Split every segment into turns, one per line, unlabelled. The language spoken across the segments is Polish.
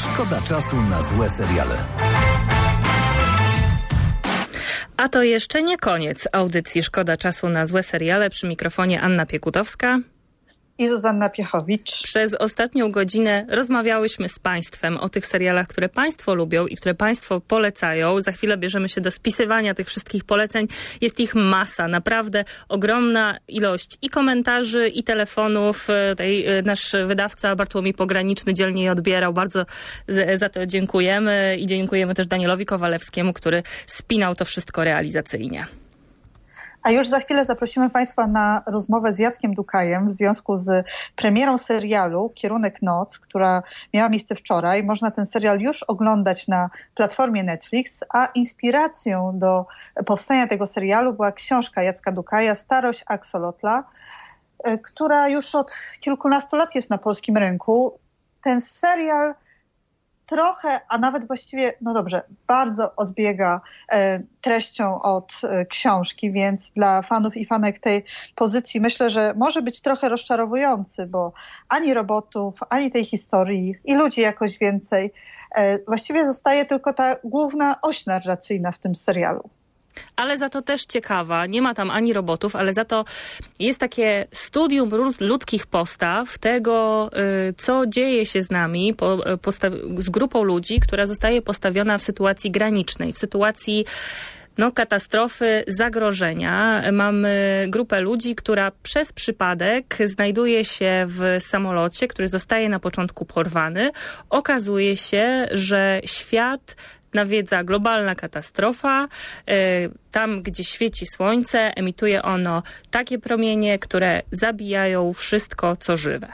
Szkoda czasu na złe seriale.
A to jeszcze nie koniec audycji Szkoda czasu na złe seriale. Przy mikrofonie Anna Piekutowska
i Zuzanna Piechowicz.
Przez ostatnią godzinę rozmawiałyśmy z Państwem o tych serialach, które Państwo lubią i które Państwo polecają. Za chwilę bierzemy się do spisywania tych wszystkich poleceń. Jest ich masa, naprawdę ogromna ilość i komentarzy, i telefonów. Tutaj nasz wydawca Bartłomiej Pograniczny dzielnie je odbierał. Bardzo za to dziękujemy i dziękujemy też Danielowi Kowalewskiemu, który spinał to wszystko realizacyjnie.
A już za chwilę zaprosimy Państwa na rozmowę z Jackiem Dukajem w związku z premierą serialu Kierunek Noc, która miała miejsce wczoraj. Można ten serial już oglądać na platformie Netflix, a inspiracją do powstania tego serialu była książka Jacka Dukaja Starość Axolotla, która już od kilkunastu lat jest na polskim rynku. Ten serial trochę, a nawet właściwie, bardzo odbiega treścią od książki, więc dla fanów i fanek tej pozycji myślę, że może być trochę rozczarowujący, bo ani robotów, ani tej historii i ludzi jakoś więcej. Właściwie zostaje tylko ta główna oś narracyjna w tym serialu.
Ale za to też ciekawa, nie ma tam ani robotów, ale za to jest takie studium ludzkich postaw, tego, co dzieje się z nami, z grupą ludzi, która zostaje postawiona w sytuacji granicznej, w sytuacji katastrofy, zagrożenia. Mamy grupę ludzi, która przez przypadek znajduje się w samolocie, który zostaje na początku porwany. Okazuje się, że świat nawiedza globalna katastrofa. Tam, gdzie świeci słońce, emituje ono takie promienie, które zabijają wszystko, co żywe.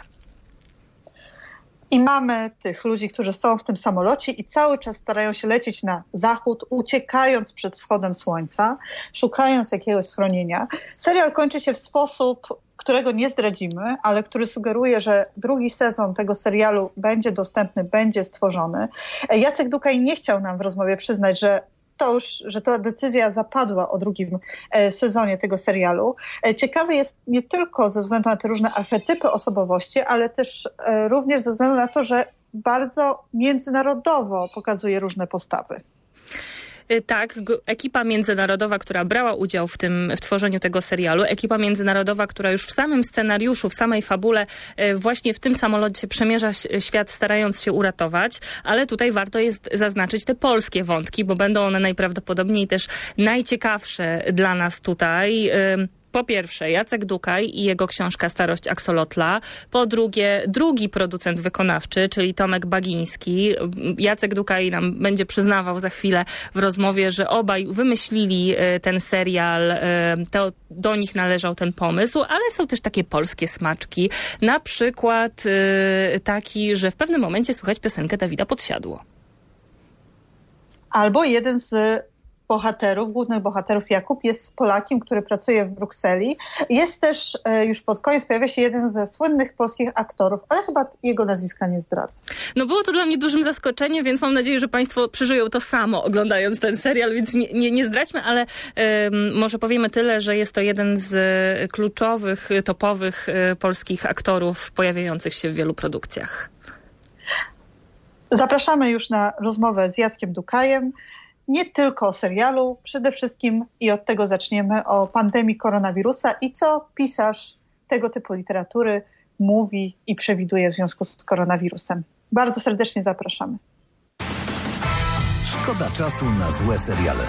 I mamy tych ludzi, którzy są w tym samolocie i cały czas starają się lecieć na zachód, uciekając przed wschodem słońca, szukając jakiegoś schronienia. Serial kończy się w sposób, którego nie zdradzimy, ale który sugeruje, że drugi sezon tego serialu będzie dostępny, będzie stworzony. Jacek Dukaj nie chciał nam w rozmowie przyznać, że ta decyzja zapadła o drugim sezonie tego serialu. Ciekawy jest nie tylko ze względu na te różne archetypy osobowości, ale też również ze względu na to, że bardzo międzynarodowo pokazuje różne postawy.
Tak, ekipa międzynarodowa, która brała udział w tworzeniu tego serialu, ekipa międzynarodowa, która już w samym scenariuszu, w samej fabule właśnie w tym samolocie przemierza świat, starając się uratować, ale tutaj warto jest zaznaczyć te polskie wątki, bo będą one najprawdopodobniej też najciekawsze dla nas tutaj. Po pierwsze, Jacek Dukaj i jego książka Starość Axolotla. Po drugie, drugi producent wykonawczy, czyli Tomek Bagiński. Jacek Dukaj nam będzie przyznawał za chwilę w rozmowie, że obaj wymyślili ten serial, to do nich należał ten pomysł, ale są też takie polskie smaczki. Na przykład taki, że w pewnym momencie słychać piosenkę Dawida Podsiadło.
Albo jeden z głównych bohaterów, Jakub, jest Polakiem, który pracuje w Brukseli. Jest też, już pod koniec pojawia się jeden ze słynnych polskich aktorów, ale chyba jego nazwiska nie zdradzę.
Było to dla mnie dużym zaskoczeniem, więc mam nadzieję, że Państwo przeżyją to samo, oglądając ten serial, więc nie zdradźmy, ale może powiemy tyle, że jest to jeden z kluczowych, topowych polskich aktorów pojawiających się w wielu produkcjach.
Zapraszamy już na rozmowę z Jackiem Dukajem. Nie tylko o serialu, przede wszystkim i od tego zaczniemy, o pandemii koronawirusa i co pisarz tego typu literatury mówi i przewiduje w związku z koronawirusem. Bardzo serdecznie zapraszamy.
Szkoda czasu na złe seriale.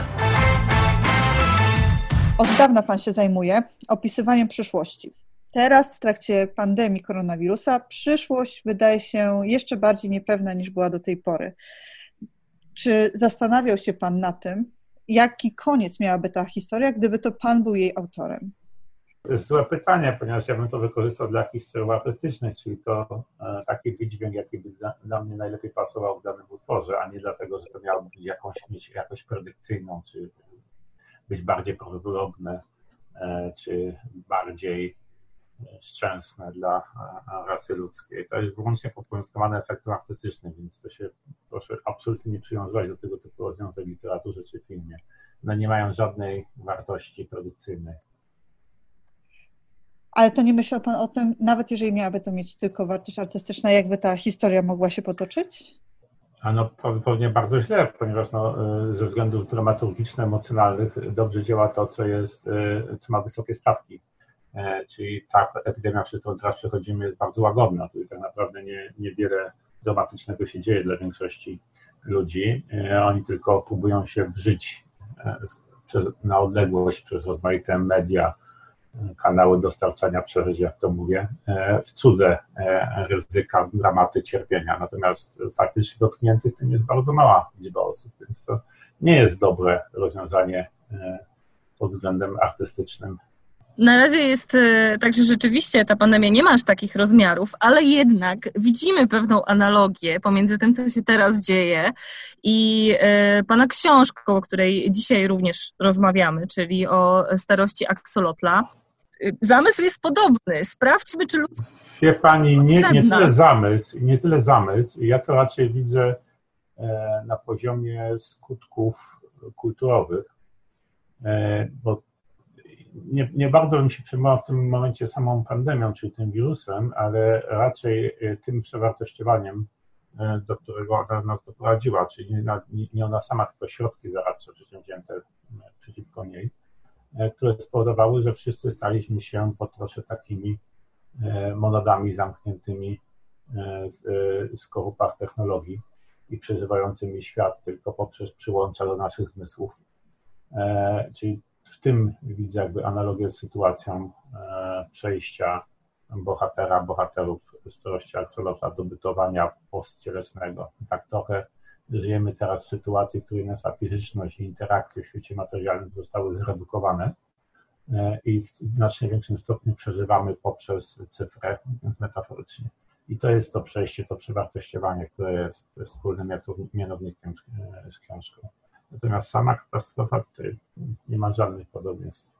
Od dawna pan się zajmuje opisywaniem przyszłości. Teraz w trakcie pandemii koronawirusa przyszłość wydaje się jeszcze bardziej niepewna niż była do tej pory. Czy zastanawiał się pan na tym, jaki koniec miałaby ta historia, gdyby to pan był jej autorem?
To jest złe pytanie, ponieważ ja bym to wykorzystał dla jakichś celów artystycznych, czyli to taki wydźwięk, jaki by dla mnie najlepiej pasował w danym utworze, a nie dlatego, że to miało mieć jakość predykcyjną, czy być bardziej prawdopodobne, czy bardziej szczęsne dla rasy ludzkiej. To jest wyłącznie podporządkowane efektem artystycznym, więc to się proszę absolutnie nie przywiązywać do tego typu rozwiązań w literaturze czy filmie. One nie mają żadnej wartości produkcyjnej.
Ale to nie myślał pan o tym, nawet jeżeli miałaby to mieć tylko wartość artystyczna, jakby ta historia mogła się potoczyć?
Pewnie bardzo źle, ponieważ ze względów dramaturgiczno-emocjonalnych dobrze działa to, co ma wysokie stawki. Czyli ta epidemia, przez którą teraz przechodzimy, jest bardzo łagodna. Tutaj tak naprawdę niewiele dramatycznego się dzieje dla większości ludzi. Oni tylko próbują się wżyć na odległość przez rozmaite media, kanały dostarczania przeżyć, jak to mówię, w cudze ryzyka, dramaty, cierpienia. Natomiast faktycznie dotkniętych tym jest bardzo mała liczba osób, więc to nie jest dobre rozwiązanie pod względem artystycznym.
Na razie jest tak, że rzeczywiście ta pandemia nie ma aż takich rozmiarów, ale jednak widzimy pewną analogię pomiędzy tym, co się teraz dzieje i pana książką, o której dzisiaj również rozmawiamy, czyli o starości Axolotla. Zamysł jest podobny. Sprawdźmy, czy ludzkość...
Wie pani, nie tyle zamysł. Ja to raczej widzę na poziomie skutków kulturowych, bo nie bardzo bym się przejmował w tym momencie samą pandemią, czyli tym wirusem, ale raczej tym przewartościowaniem, do którego ona nas doprowadziła, czyli nie ona sama, tylko środki zaradcze przedsięwzięte przeciwko niej, które spowodowały, że wszyscy staliśmy się po trosze takimi monodami zamkniętymi w skorupach technologii i przeżywającymi świat tylko poprzez przyłącza do naszych zmysłów. Czyli w tym widzę jakby analogię z sytuacją przejścia bohaterów starości Axolotla do bytowania postcielesnego. Tak trochę żyjemy teraz w sytuacji, w której nasza fizyczność i interakcje w świecie materialnym zostały zredukowane i w znacznie większym stopniu przeżywamy poprzez cyfrę, metaforycznie. I to jest to przejście, to przewartościowanie, które jest wspólnym mianownikiem z książką. Natomiast sama katastrofa tutaj nie ma żadnych podobieństw.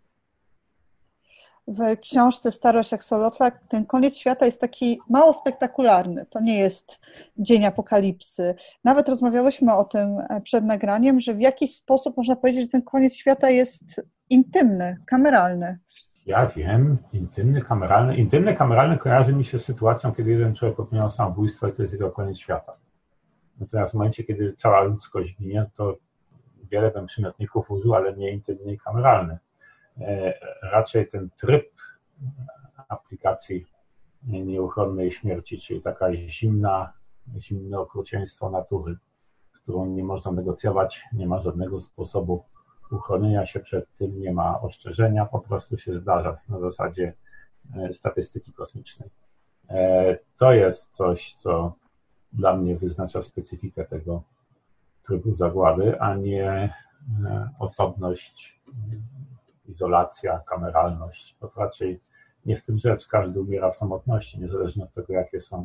W książce Starość Axolotla ten koniec świata jest taki mało spektakularny. To nie jest dzień apokalipsy. Nawet rozmawiałyśmy o tym przed nagraniem, że w jakiś sposób można powiedzieć, że ten koniec świata jest intymny, kameralny.
Ja wiem, intymny, kameralny. Intymny, kameralny kojarzy mi się z sytuacją, kiedy jeden człowiek popełniał samobójstwo i to jest jego koniec świata. Natomiast w momencie, kiedy cała ludzkość ginie, to wiele bym przymiotników użył, ale nie intymny i kameralny. Raczej ten tryb aplikacji nieuchronnej śmierci, czyli taka zimne okrucieństwo natury, z którą nie można negocjować, nie ma żadnego sposobu uchronienia się przed tym, nie ma ostrzeżenia, po prostu się zdarza na zasadzie statystyki kosmicznej. To jest coś, co dla mnie wyznacza specyfikę tego trybu zagłady, a nie osobność, izolacja, kameralność. To raczej nie w tym rzecz. Każdy umiera w samotności, niezależnie od tego, jakie są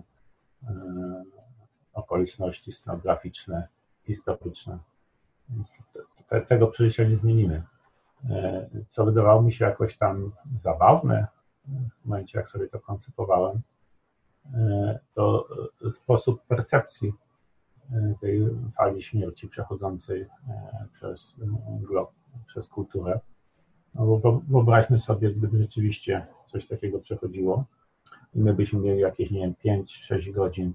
okoliczności scenograficzne, historyczne. Więc tego przeżycia nie zmienimy. Co wydawało mi się jakoś tam zabawne w momencie, jak sobie to koncypowałem, to sposób percepcji tej fali śmierci przechodzącej przez glob, przez kulturę. No bo wyobraźmy sobie, gdyby rzeczywiście coś takiego przechodziło i my byśmy mieli jakieś, nie wiem, 5-6 godzin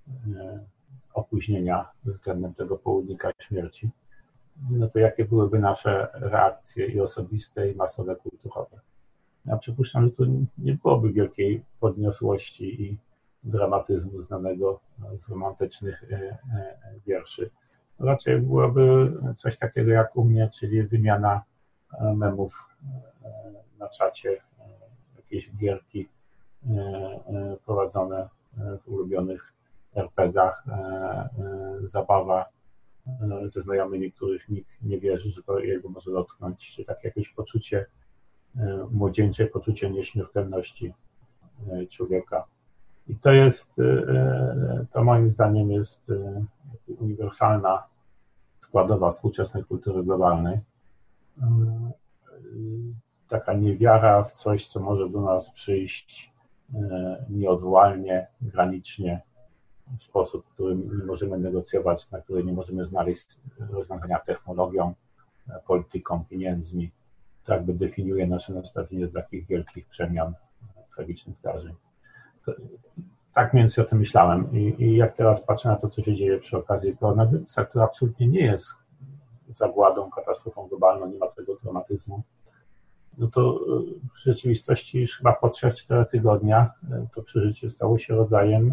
opóźnienia względem tego południka śmierci, no to jakie byłyby nasze reakcje i osobiste, i masowe, kulturowe. Ja przypuszczam, że tu nie byłoby wielkiej podniosłości i dramatyzmu znanego z romantycznych wierszy. Raczej byłoby coś takiego jak u mnie, czyli wymiana memów na czacie, jakieś gierki prowadzone w ulubionych RPG-ach, zabawa ze znajomymi, których nikt nie wierzy, że to jego może dotknąć, czy takie jakieś poczucie młodzieńcze, poczucie nieśmiertelności człowieka. I to moim zdaniem jest uniwersalna składowa współczesnej kultury globalnej. Taka niewiara w coś, co może do nas przyjść nieodwołalnie, granicznie, w sposób, w którym nie możemy negocjować, na który nie możemy znaleźć rozwiązania technologią, polityką, pieniędzmi. To jakby definiuje nasze nastawienie do takich wielkich przemian, tragicznych zdarzeń. Tak mniej więcej o tym myślałem i jak teraz patrzę na to, co się dzieje przy okazji koronawirusa, który absolutnie nie jest zagładą, katastrofą globalną, nie ma tego dramatyzmu, no to w rzeczywistości już chyba po 3-4 tygodniach to przeżycie stało się rodzajem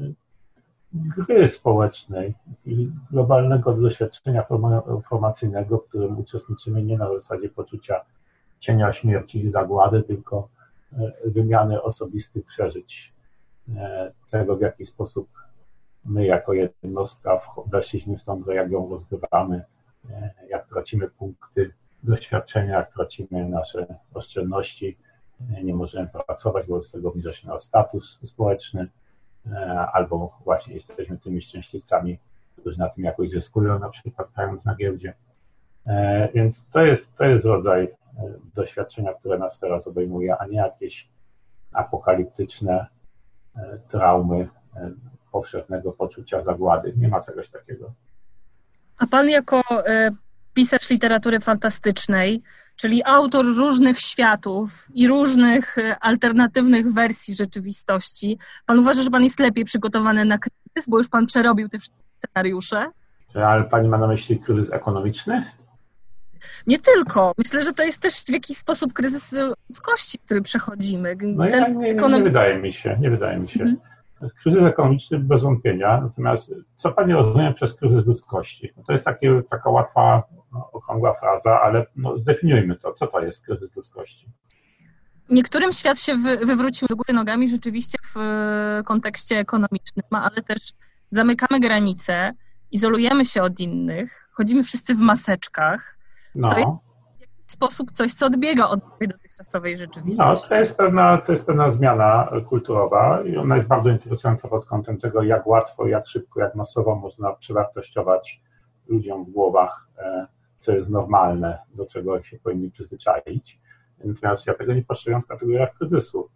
gry społecznej i globalnego doświadczenia formacyjnego, w którym uczestniczymy nie na zasadzie poczucia cienia śmierci i zagłady, tylko wymiany osobistych przeżyć, tego w jaki sposób my jako jednostka weszliśmy w tą grę, jak ją rozgrywamy, jak tracimy punkty doświadczenia, jak tracimy nasze oszczędności, nie możemy pracować, wobec tego obniża się nasz status społeczny, albo właśnie jesteśmy tymi szczęśliwcami, którzy na tym jakoś zyskują, na przykład grając na giełdzie. Więc to jest rodzaj doświadczenia, które nas teraz obejmuje, a nie jakieś apokaliptyczne traumy powszechnego poczucia zagłady. Nie ma czegoś takiego.
A pan jako pisarz literatury fantastycznej, czyli autor różnych światów i różnych alternatywnych wersji rzeczywistości, pan uważa, że pan jest lepiej przygotowany na kryzys, bo już pan przerobił te wszystkie scenariusze?
Ale pani ma na myśli kryzys ekonomiczny?
Nie tylko. Myślę, że to jest też w jakiś sposób kryzys ludzkości, który przechodzimy.
No nie wydaje mi się. Mhm. Kryzys ekonomiczny bez wątpienia, natomiast co pani rozumie przez kryzys ludzkości? No to jest taka łatwa, okrągła fraza, ale zdefiniujmy to. Co to jest kryzys ludzkości?
Niektórym świat się wywrócił do góry nogami rzeczywiście w kontekście ekonomicznym, ale też zamykamy granice, izolujemy się od innych, chodzimy wszyscy w maseczkach.
No.
To jest w jakiś sposób coś, co odbiega od dotychczasowej rzeczywistości.
No, to jest pewna zmiana kulturowa i ona jest bardzo interesująca pod kątem tego, jak łatwo, jak szybko, jak masowo można przewartościować ludziom w głowach, co jest normalne, do czego się powinni przyzwyczaić. Natomiast ja tego nie postrzegam w kategoriach kryzysu.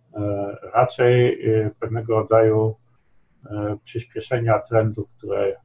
Raczej pewnego rodzaju przyspieszenia trendów, które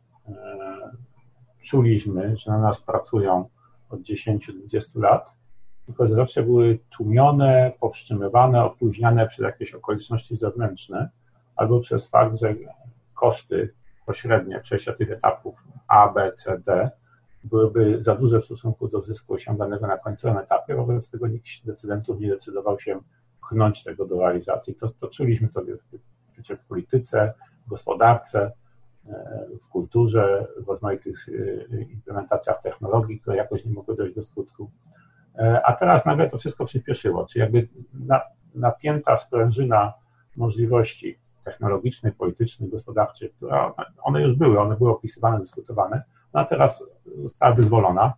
czuliśmy, że na nas pracują od 10-20 lat, tylko zawsze były tłumione, powstrzymywane, opóźniane przez jakieś okoliczności zewnętrzne albo przez fakt, że koszty pośrednie przejścia tych etapów A, B, C, D byłyby za duże w stosunku do zysku osiąganego na końcowym etapie, wobec tego nikt z decydentów nie decydował się pchnąć tego do realizacji. To czuliśmy to w polityce, w gospodarce, w kulturze, w rozmaitych implementacjach technologii, które jakoś nie mogły dojść do skutku. A teraz nagle to wszystko przyspieszyło, czyli jakby napięta sprężyna możliwości technologicznych, politycznych, gospodarczych, które one już były, one były opisywane, dyskutowane, a teraz została wyzwolona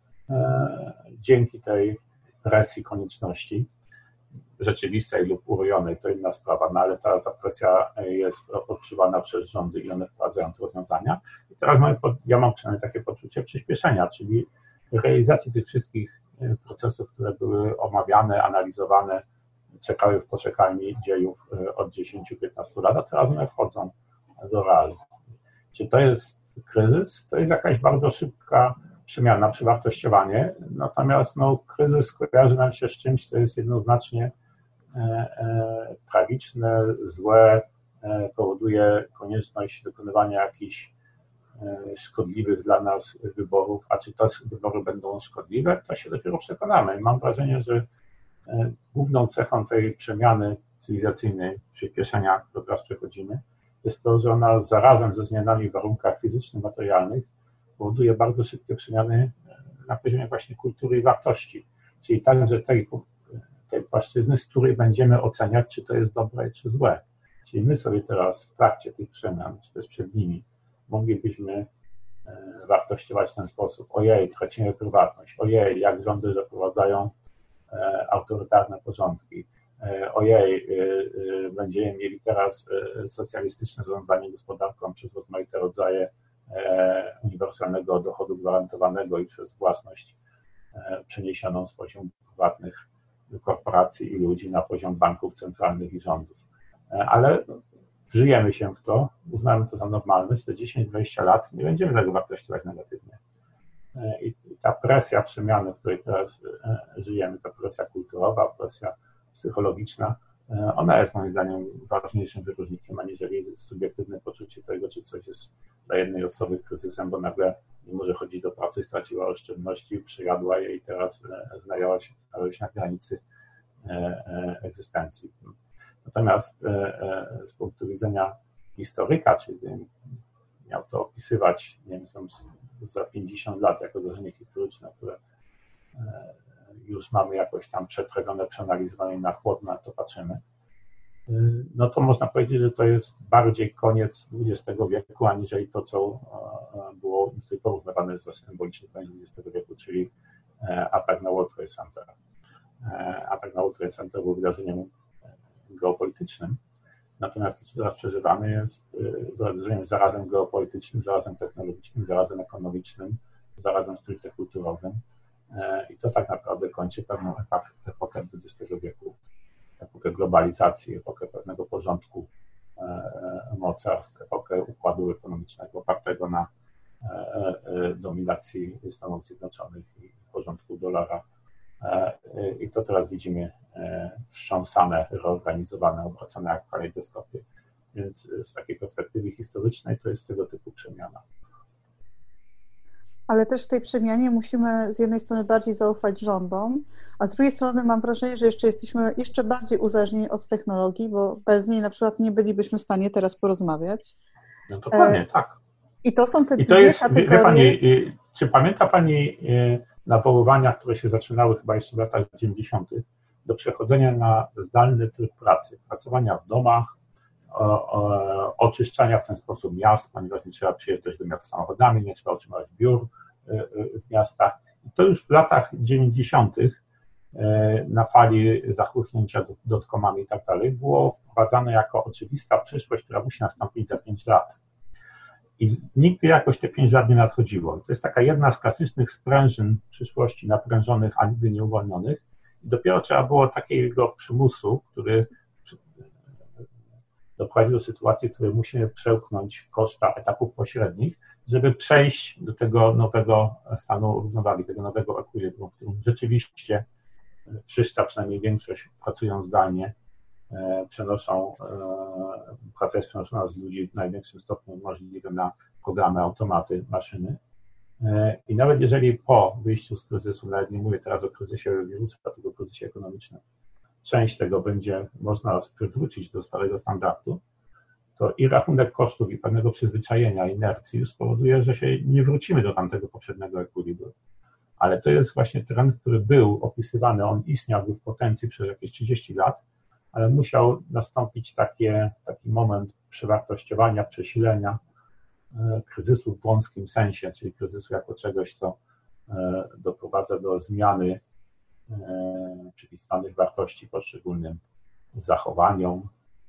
dzięki tej presji konieczności rzeczywistej lub urojonej, to inna sprawa, no ale ta presja jest odczuwana przez rządy i one wprowadzają te rozwiązania. I teraz ja mam przynajmniej takie poczucie przyspieszenia, czyli realizacji tych wszystkich procesów, które były omawiane, analizowane, czekały w poczekalni dziejów od 10-15 lat, a teraz one wchodzą do realu. Czy to jest kryzys? To jest jakaś bardzo szybka przemiana, przewartościowanie, natomiast kryzys kojarzy nam się z czymś, co jest jednoznacznie tragiczne, złe, powoduje konieczność dokonywania jakichś szkodliwych dla nas wyborów, a czy te wybory będą szkodliwe, to się dopiero przekonamy. Mam wrażenie, że główną cechą tej przemiany cywilizacyjnej, przyspieszenia, które teraz przechodzimy, jest to, że ona zarazem ze zmianami w warunkach fizycznych, materialnych powoduje bardzo szybkie przemiany na poziomie właśnie kultury i wartości, czyli także tej płaszczyzny, z której będziemy oceniać, czy to jest dobre, czy złe. Czyli my sobie teraz w trakcie tych przemian, czy też przed nimi, moglibyśmy wartościować w ten sposób. Ojej, tracimy prywatność. Ojej, jak rządy zaprowadzają autorytarne porządki. Ojej, będziemy mieli teraz socjalistyczne zarządzanie gospodarką przez rozmaite rodzaje uniwersalnego dochodu gwarantowanego i przez własność przeniesioną z poziomu prywatnych korporacji i ludzi na poziom banków centralnych i rządów. Ale żyjemy się w to, uznamy to za normalność, te 10-20 lat nie będziemy tego wartościować negatywnie. I ta presja przemiany, w której teraz żyjemy, ta presja kulturowa, presja psychologiczna, Ona jest moim zdaniem ważniejszym wyróżnikiem, aniżeli subiektywne poczucie tego, czy coś jest dla jednej osoby kryzysem, bo nagle nie może chodzić do pracy, straciła oszczędności, przejadła je i teraz znajęła się na granicy egzystencji. Natomiast z punktu widzenia historyka, czyli miał to opisywać, nie wiem, za 50 lat jako zdarzenie historyczne, które już mamy jakoś tam przetrawione, przeanalizowane i na chłodno, to patrzymy, no to można powiedzieć, że to jest bardziej koniec XX wieku, aniżeli to, co było porównywane za symboliczny koniec XX wieku, czyli atak na World Trade Center. Atak na World Trade Center był wydarzeniem geopolitycznym, natomiast to, co teraz przeżywamy, jest wydarzeniem zarazem geopolitycznym, zarazem technologicznym, zarazem ekonomicznym, zarazem stricte kulturowym. I to tak naprawdę kończy pewną epokę XX wieku, epokę globalizacji, epokę pewnego porządku mocarstw, epokę układu ekonomicznego opartego na dominacji Stanów Zjednoczonych i porządku dolara. I to teraz widzimy wstrząsane, reorganizowane, obracane jak w kalejdoskopie. Więc z takiej perspektywy historycznej to jest tego typu przemiana.
Ale też w tej przemianie musimy z jednej strony bardziej zaufać rządom, a z drugiej strony mam wrażenie, że jesteśmy jeszcze bardziej uzależnieni od technologii, bo bez niej na przykład nie bylibyśmy w stanie teraz porozmawiać.
No dokładnie, tak.
I to są te
I to
dwie
jest,
kategorie.
wie pani, czy pamięta Pani nawoływania, które się zaczynały chyba jeszcze w latach 90. do przechodzenia na zdalny tryb pracy, pracowania w domach, oczyszczania w ten sposób miast, ponieważ nie trzeba przyjeżdżać do miasta samochodami, nie trzeba utrzymywać biur w miastach. I to już w latach 90. na fali zachłyśnięcia dotcomami i tak dalej było wprowadzane jako oczywista przyszłość, która musi nastąpić za 5 lat. I nigdy jakoś te 5 lat nie nadchodziło. To jest taka jedna z klasycznych sprężyn przyszłości naprężonych, a nigdy nie uwolnionych. I dopiero trzeba było takiego przymusu, który doprowadził do sytuacji, w której musimy przełknąć koszta etapów pośrednich, żeby przejść do tego nowego stanu równowagi, tego nowego ekwilibrum, w którym rzeczywiście wszyscy, a przynajmniej większość, pracują zdalnie, praca jest przenoszona z ludzi w największym stopniu możliwym na programy, automaty, maszyny. I nawet jeżeli po wyjściu z kryzysu, nawet nie mówię teraz o kryzysie wirusa, tylko o kryzysie ekonomicznym, część tego będzie można przywrócić do starego standardu, to i rachunek kosztów, i pewnego przyzwyczajenia, inercji już spowoduje, że się nie wrócimy do tamtego poprzedniego ekwilibru. Ale to jest właśnie trend, który był opisywany, on istniał w potencji przez jakieś 30 lat, ale musiał nastąpić taki moment przewartościowania, przesilenia kryzysu w wąskim sensie, czyli kryzysu jako czegoś, co doprowadza do zmiany przypisywanych wartości poszczególnym zachowaniom,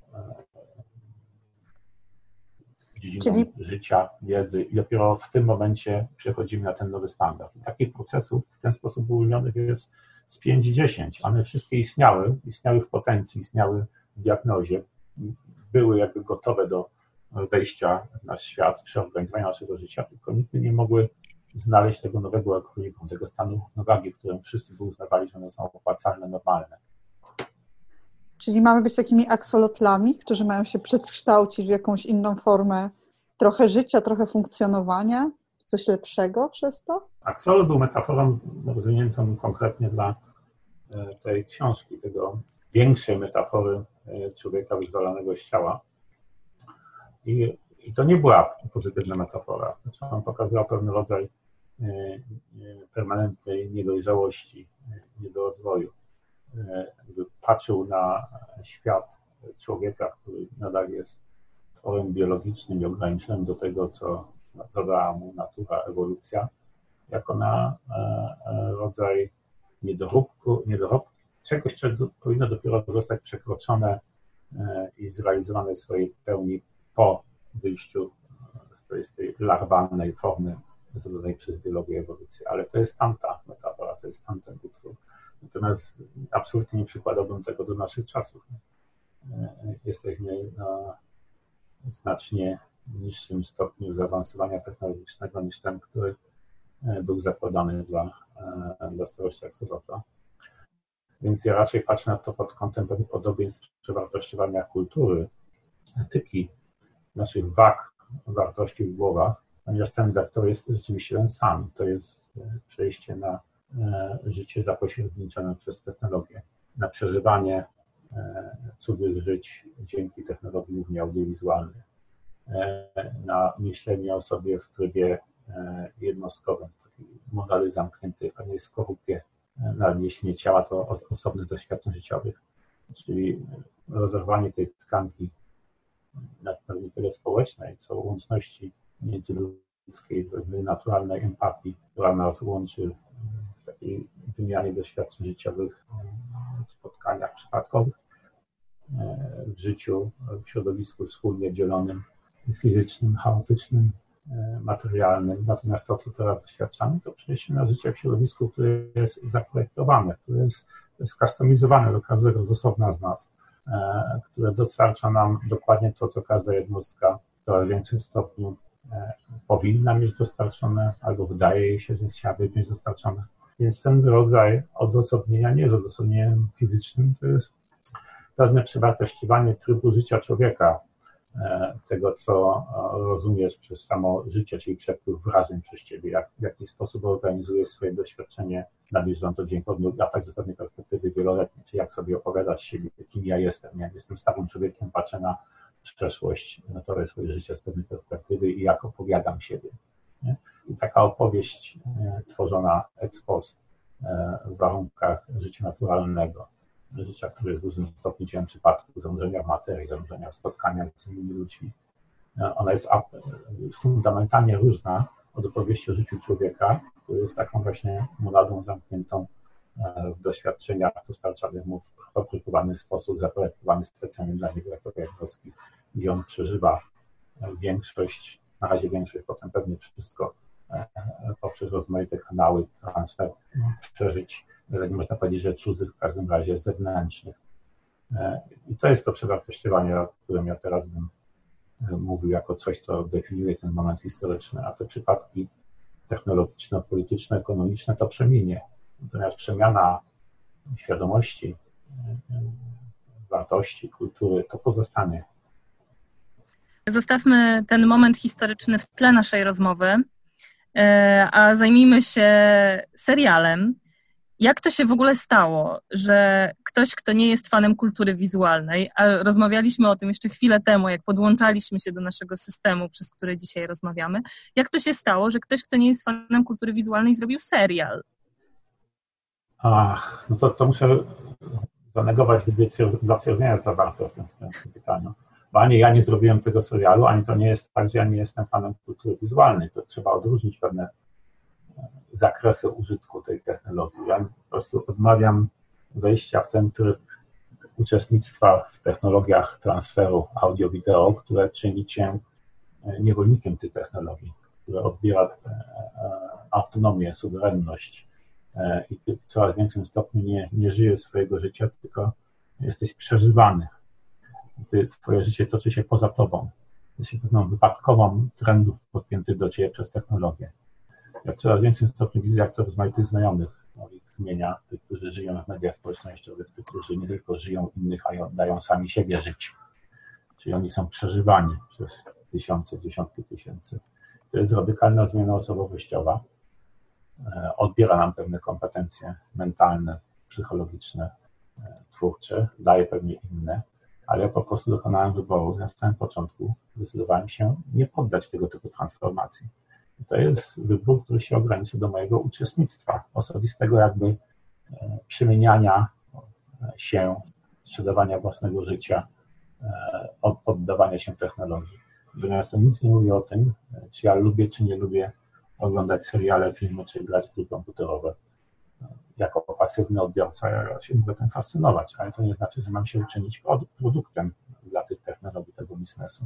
dziedzinom życia, wiedzy i dopiero w tym momencie przechodzimy na ten nowy standard. I takich procesów w ten sposób uwolnionych jest z 5-10. One wszystkie istniały w potencji, istniały w diagnozie, były jakby gotowe do wejścia w nasz świat, przeorganizowania naszego życia, tylko nigdy nie mogły znaleźć tego nowego ekwilibrum, tego stanu równowagi, w którym wszyscy by uznawali, że one są opłacalne, normalne.
Czyli mamy być takimi aksolotlami, którzy mają się przekształcić w jakąś inną formę trochę życia, trochę funkcjonowania, coś lepszego przez to?
Aksolot był metaforą rozwiniętą konkretnie dla tej książki, tego większej metafory człowieka wyzwolonego z ciała. I to nie była pozytywna metafora. Znaczy on pokazywał pewien rodzaj permanentnej niedojrzałości, niedorozwoju. Gdy patrzył na świat człowieka, który nadal jest tworem biologicznym i ograniczonym do tego, co zadała mu natura, ewolucja, jako na rodzaj niedorobku, czegoś, co powinno dopiero zostać przekroczone i zrealizowane w swojej pełni po wyjściu z tej larwalnej formy zadanej przez biologię ewolucji. Ale to jest tamta metafora, to jest tamten utwór. Natomiast absolutnie nie przykładałbym tego do naszych czasów. Jesteśmy na znacznie niższym stopniu zaawansowania technologicznego niż ten, który był zakładany dla starości aksolotla. Więc ja raczej patrzę na to pod kątem pewnych podobieństw przewartościowania kultury, etyki, naszych wag, wartości w głowach, ponieważ ten wektor jest rzeczywiście ten sam. To jest przejście na życie zapośredniczone przez technologię, na przeżywanie cudzych żyć dzięki technologii głównie audiowizualnej, na myślenie o sobie w trybie jednostkowym, taki model zamknięty, a nie skorupie, nawet jeśli nie ciała, to osobnych doświadczeń życiowych, czyli rozerwanie tej tkanki na tyle społecznej, co łączności międzyludzkiej, pewnej naturalnej empatii, która nas łączy w takiej wymianie doświadczeń życiowych, w spotkaniach przypadkowych, w życiu, w środowisku wspólnie dzielonym, fizycznym, chaotycznym, materialnym. Natomiast to, co teraz doświadczamy, to przejście na życie w środowisku, które jest zaprojektowane, które jest skustomizowane do każdego z osobna z nas, które dostarcza nam dokładnie to, co każda jednostka w coraz większym stopniu powinna mieć dostarczone, albo wydaje jej się, że chciałaby mieć dostarczone. Więc ten rodzaj odosobnienia nie jest odosobnieniem fizycznym, to jest pewne przewartościowanie trybu życia człowieka, tego, co rozumiesz przez samo życie, czyli przepływ wrażeń przez ciebie, w jaki sposób organizujesz swoje doświadczenie na bieżąco dzień po dniu, a także z pewnej perspektywy wieloletniej, czyli jak sobie opowiadać siebie, kim ja jestem. Ja jestem starym człowiekiem, patrzę na przeszłość, na to swoje życie z pewnej perspektywy i jak opowiadam siebie. Nie? I taka opowieść tworzona ex post w warunkach życia naturalnego, życia, które jest w dużym stopniu dziełem przypadku, zanurzenia w materii, zanurzenia w spotkaniach z innymi ludźmi. Ona jest fundamentalnie różna od opowieści o życiu człowieka, który jest taką właśnie monadą zamkniętą w doświadczeniach dostarczanych mu w opracowany sposób, zaprojektowany specjalnie dla niego jako jednostki, gdzie on przeżywa większość, na razie większość, potem pewnie wszystko poprzez rozmaite kanały transfer przeżyć, nie można powiedzieć, że cudzych, w każdym razie zewnętrznych. I to jest to przewartościowanie, o którym ja teraz bym mówił jako coś, co definiuje ten moment historyczny, a te przypadki technologiczno-polityczne, ekonomiczne to przeminie. Natomiast przemiana świadomości, wartości, kultury to pozostanie.
Zostawmy ten moment historyczny w tle naszej rozmowy, a zajmijmy się serialem. Jak to się w ogóle stało, że ktoś, kto nie jest fanem kultury wizualnej, a rozmawialiśmy o tym jeszcze chwilę temu, jak podłączaliśmy się do naszego systemu, przez który dzisiaj rozmawiamy, jak to się stało, że ktoś, kto nie jest fanem kultury wizualnej, zrobił serial?
No to muszę zanegować dwa twierdzenia zawarte w tym pytaniu. Bo ani ja nie zrobiłem tego serialu, ani to nie jest tak, że ja nie jestem fanem kultury wizualnej. To trzeba odróżnić pewne zakresy użytku tej technologii. Ja po prostu odmawiam wejścia w ten tryb uczestnictwa w technologiach transferu audio-wideo, które czyni cię niewolnikiem tej technologii, które odbiera autonomię, suwerenność i ty w coraz większym stopniu nie żyjesz swojego życia, tylko jesteś przeżywany. Twoje życie toczy się poza tobą. Jesteś pewną wypadkową trendów podpiętych do ciebie przez technologię. Ja w coraz większym stopniu widzę, jak to rozmaitych znajomych moich zmienia, tych, którzy żyją w mediach społecznościowych, tych, którzy nie tylko żyją innych, a dają sami siebie żyć. Czyli oni są przeżywani przez tysiące, dziesiątki tysięcy. To jest radykalna zmiana osobowościowa. Odbiera nam pewne kompetencje mentalne, psychologiczne, twórcze, daje pewnie inne, ale ja po prostu dokonałem wyboru. Na samym początku zdecydowałem się nie poddać tego typu transformacji. To jest wybór, który się ograniczy do mojego uczestnictwa osobistego, jakby przemieniania się, sprzedawania własnego życia, oddawania się technologii. Natomiast to nic nie mówi o tym, czy ja lubię, czy nie lubię oglądać seriale, filmy, czy grać w gry komputerowe. Jako pasywny odbiorca ja się mogę tym fascynować, ale to nie znaczy, że mam się uczynić produktem dla tych technologii, tego biznesu.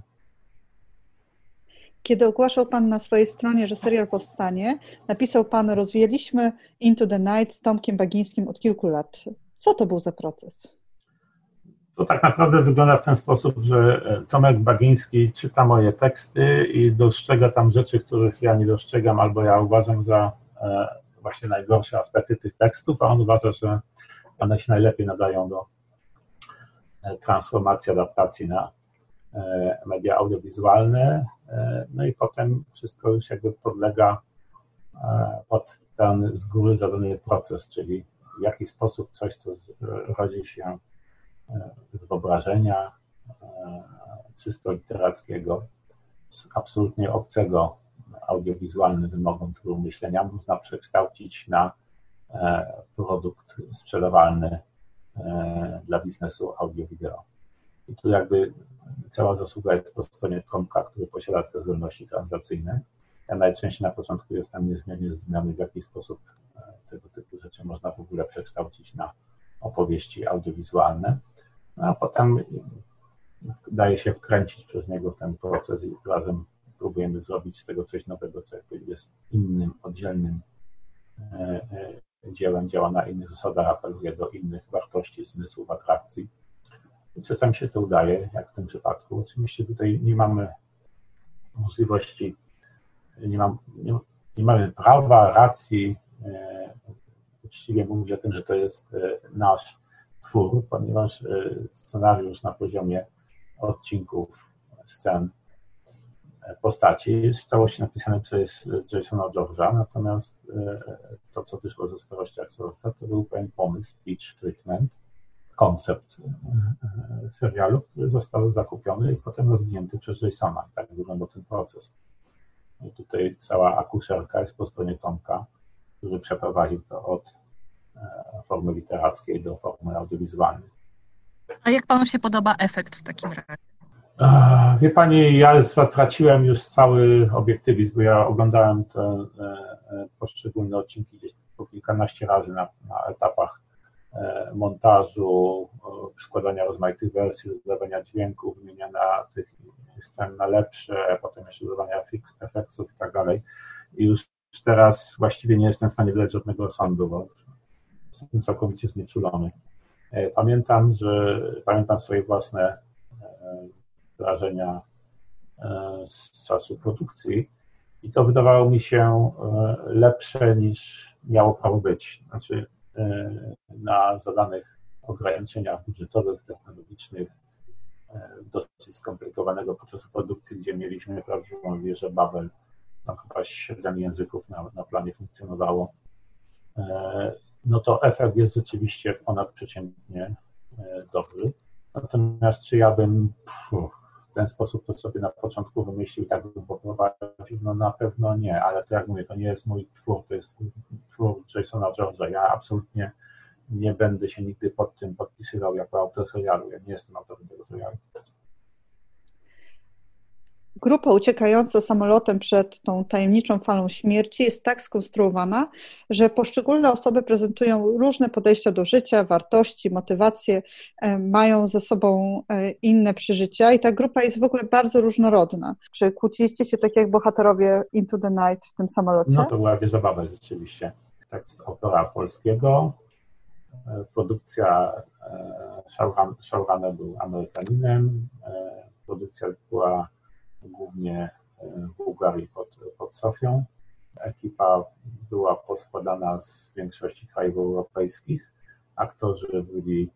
Kiedy ogłaszał Pan na swojej stronie, że serial powstanie, napisał Pan: rozwijaliśmy Into the Night z Tomkiem Bagińskim od kilku lat. Co to był za proces?
To tak naprawdę wygląda w ten sposób, że Tomek Bagiński czyta moje teksty i dostrzega tam rzeczy, których ja nie dostrzegam, albo ja uważam za właśnie najgorsze aspekty tych tekstów, a on uważa, że one się najlepiej nadają do transformacji, adaptacji na media audiowizualne, no i potem wszystko już jakby podlega pod ten z góry zadany proces, czyli w jaki sposób coś, co rodzi się z wyobrażenia czysto literackiego, z absolutnie obcego audiowizualnym wymogom trybu myślenia, można przekształcić na produkt sprzedawalny dla biznesu audio-wideo. I tu jakby cała zasługa jest po stronie Tomka, który posiada te zdolności translacyjne. Ja najczęściej na początku jestem niezmiernie zdumiony, w jaki sposób tego typu rzeczy można w ogóle przekształcić na opowieści audiowizualne, no a potem daje się wkręcić przez niego w ten proces i razem próbujemy zrobić z tego coś nowego, co jakby jest innym, oddzielnym dziełem, działa na innych zasadach, apeluje do innych wartości, zmysłów, atrakcji. I czasami się to udaje, jak w tym przypadku. Oczywiście tutaj nie mamy możliwości, nie mamy prawa, racji uczciwie mówić o tym, że to jest nasz twór, ponieważ scenariusz na poziomie odcinków, scen, postaci jest w całości napisany przez Jasona George'a, natomiast to, co wyszło ze starości aktorstwa, to był pewien pomysł, pitch, treatment, koncept serialu, który został zakupiony i potem rozwinięty przez Jasona. Tak wyglądał ten proces. I tutaj cała akuszerka jest po stronie Tomka, który przeprowadził to od formy literackiej do formy audiowizualnej.
A jak panu się podoba efekt w takim razie?
Wie pani, ja zatraciłem już cały obiektywizm, bo ja oglądałem te poszczególne odcinki gdzieś po kilkanaście razy na etapach montażu, składania rozmaitych wersji, dodawania dźwięków, wymieniania tych scen na lepsze, potem jeszcze dodawania efektów i tak dalej. I już teraz właściwie nie jestem w stanie wydać żadnego sądu, bo jestem całkowicie znieczulony. Pamiętam swoje własne wrażenia z czasu produkcji i to wydawało mi się lepsze niż miało prawo być. Znaczy na zadanych ograniczeniach budżetowych, technologicznych, dosyć skomplikowanego procesu produkcji, gdzie mieliśmy prawdziwą wieżę Babel, tam chyba 7 języków na planie funkcjonowało, no to efekt jest rzeczywiście ponadprzeciętnie dobry. Natomiast czy ja bym w ten sposób to sobie na początku wymyślił i tak bym poprowadził? No na pewno nie, ale to jak mówię, to nie jest mój twór, to jest twór Jasona George'a. Ja absolutnie nie będę się nigdy pod tym podpisywał jako autor serialu. Ja nie jestem autorem tego serialu.
Grupa uciekająca samolotem przed tą tajemniczą falą śmierci jest tak skonstruowana, że poszczególne osoby prezentują różne podejścia do życia, wartości, motywacje, mają ze sobą inne przeżycia i ta grupa jest w ogóle bardzo różnorodna. Czy kłóciliście się tak jak bohaterowie Into the Night w tym samolocie?
No to była wieża Babel rzeczywiście. Tekst autora polskiego, produkcja showrunner był Amerykaninem, produkcja była głównie w Bułgarii pod Sofią. Ekipa była poskładana z większości krajów europejskich. Aktorzy byli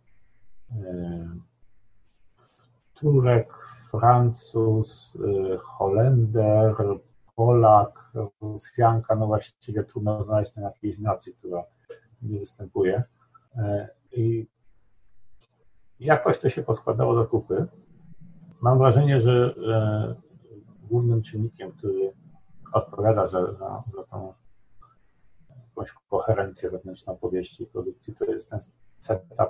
Turek, Francuz, Holender, Polak, Rosjanka. No właściwie trudno znaleźć tam jakiejś nacji, która nie występuje. I jakoś to się poskładało do kupy. Mam wrażenie, że głównym czynnikiem, który odpowiada za tą jakąś koherencję wewnętrzną powieści i produkcji, to jest ten setup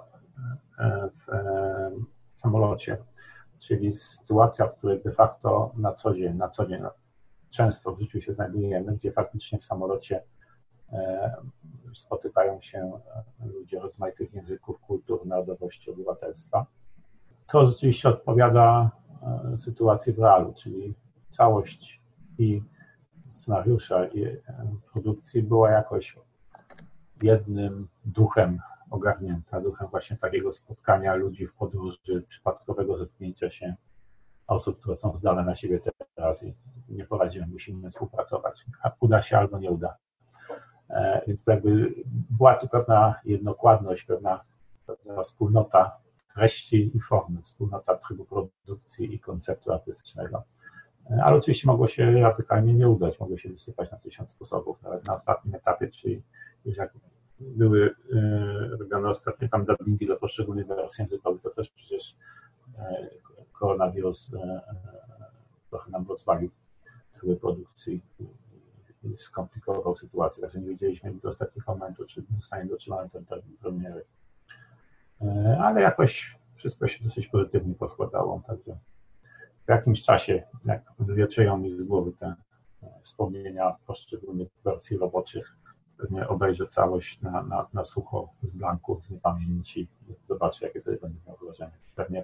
w samolocie, czyli sytuacja, w której de facto na co dzień często w życiu się znajdujemy, gdzie faktycznie w samolocie spotykają się ludzie rozmaitych języków, kultur, narodowości, obywatelstwa. To rzeczywiście odpowiada sytuacji w realu, czyli całość i scenariusza i produkcji była jakoś jednym duchem ogarnięta, duchem właśnie takiego spotkania ludzi w podróży, przypadkowego zetknięcia się osób, które są zdane na siebie teraz i nie poradzimy, musimy współpracować. A uda się albo nie uda. Więc to jakby była tu pewna jednokładność, pewna nazywa wspólnota treści i formy, wspólnota trybu produkcji i konceptu artystycznego. Ale oczywiście mogło się radykalnie nie udać, mogło się wysypać na 1000 sposobów. Nawet na ostatnim etapie, czyli już jak były robione ostatnie tam dubbingi dla poszczególnych wersji językowych, to też przecież koronawirus trochę nam rozwalił tryby produkcji i skomplikował sytuację, także nie wiedzieliśmy do ostatniego momentu, czy zostanie dotrzymany ten termin premiery. Ale jakoś wszystko się dosyć pozytywnie poskładało, także w jakimś czasie, jak wywietrzeją mi z głowy te wspomnienia poszczególnych wersji roboczych, pewnie obejrzę całość na sucho, z blanku, z niepamięci, zobaczę, jakie to będzie miało wrażenie. Pewnie